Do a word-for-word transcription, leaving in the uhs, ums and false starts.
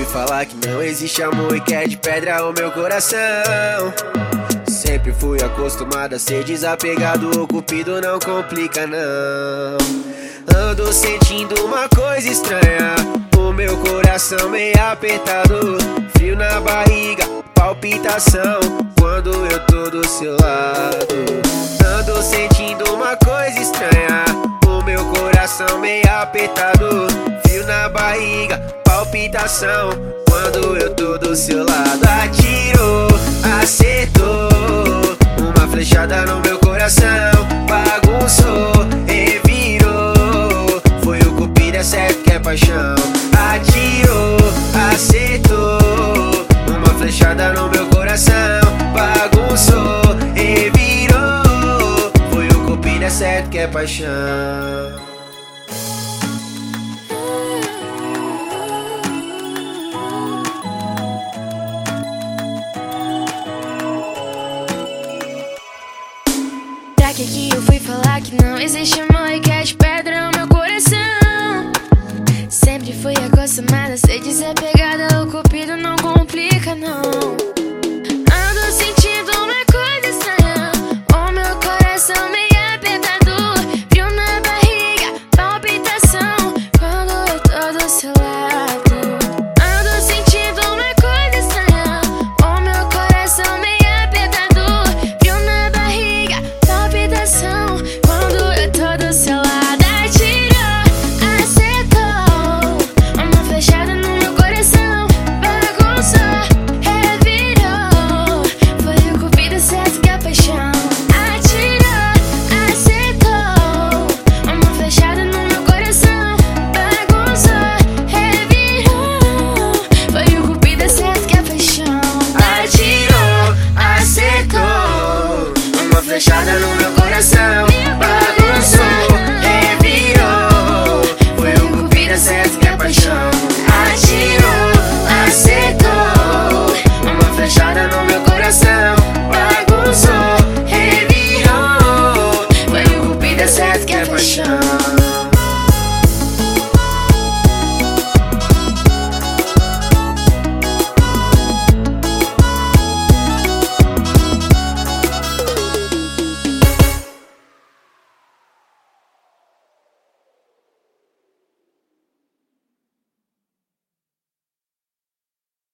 falar que não existe amor e que é de pedra o meu coração. Sempre fui acostumado a ser desapegado, o cupido não complica não. Ando sentindo uma coisa estranha, o meu coração meio apertado, frio na barriga, palpitação quando eu tô do seu lado. Ando sentindo uma coisa estranha, o meu coração meio apertado, frio na barriga, palpitação quando eu tô do seu lado. Atirou, acertou, uma flechada no meu coração, bagunçou, revirou, foi o cupido, é certo que é paixão. Atirou, acertou, uma flechada no meu coração, bagunçou, revirou, foi o cupido, é certo que é paixão. Pra que que eu fui falar que não existe amor e que é de pedra o meu coração? Sempre fui acostumada a ser desapegada,